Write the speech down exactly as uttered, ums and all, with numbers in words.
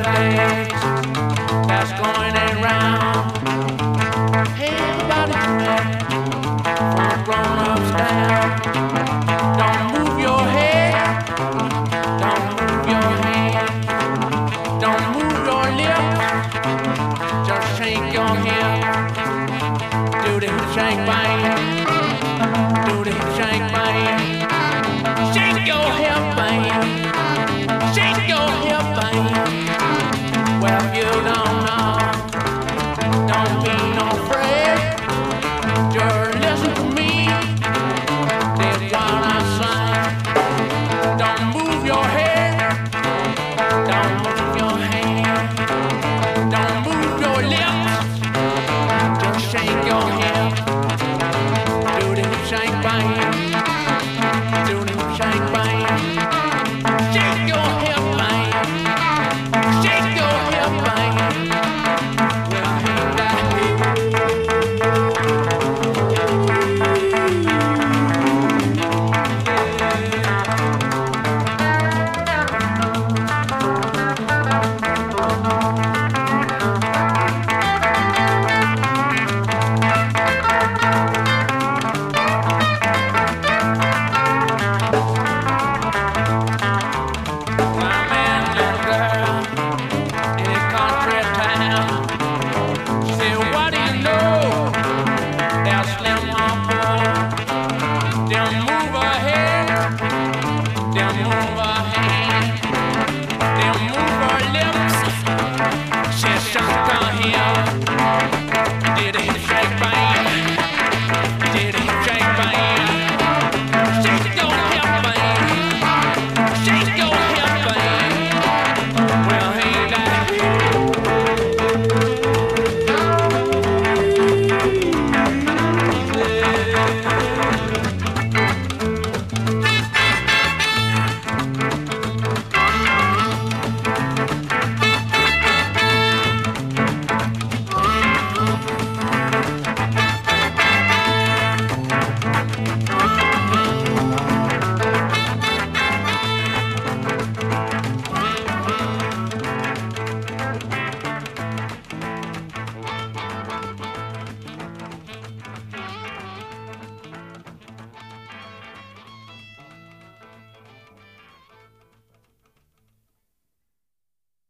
legs that's going around. Hey, everybody do it from grown-ups down. Don't move your head, don't move your hand, don't move your lips, just shake your hip. Do the shake bang.